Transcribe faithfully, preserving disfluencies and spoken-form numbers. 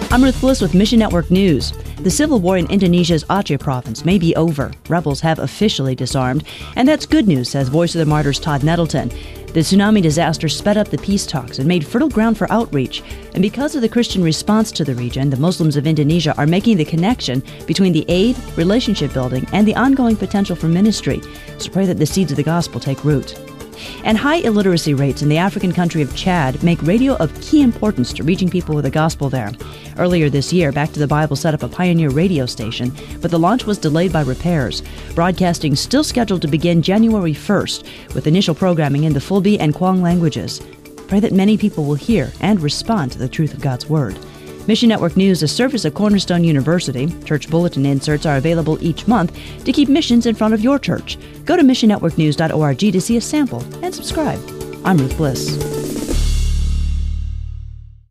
I'm Ruth Bliss with Mission Network News. The civil war in Indonesia's Aceh province may be over. Rebels have officially disarmed, and that's good news, says Voice of the Martyrs Todd Nettleton. The tsunami disaster sped up the peace talks and made fertile ground for outreach. And because of the Christian response to the region, the Muslims of Indonesia are making the connection between the aid, relationship building, and the ongoing potential for ministry. So pray that the seeds of the gospel take root. And high illiteracy rates in the African country of Chad make radio of key importance to reaching people with the gospel there. Earlier this year, Back to the Bible set up a pioneer radio station, but the launch was delayed by repairs. Broadcasting still scheduled to begin January first, with initial programming in the Fulbe and Kwang languages. Pray that many people will hear and respond to the truth of God's Word. Mission Network News, a service of Cornerstone University. Church bulletin inserts are available each month to keep missions in front of your church. Go to mission network news dot org to see a sample and subscribe. I'm Ruth Bliss.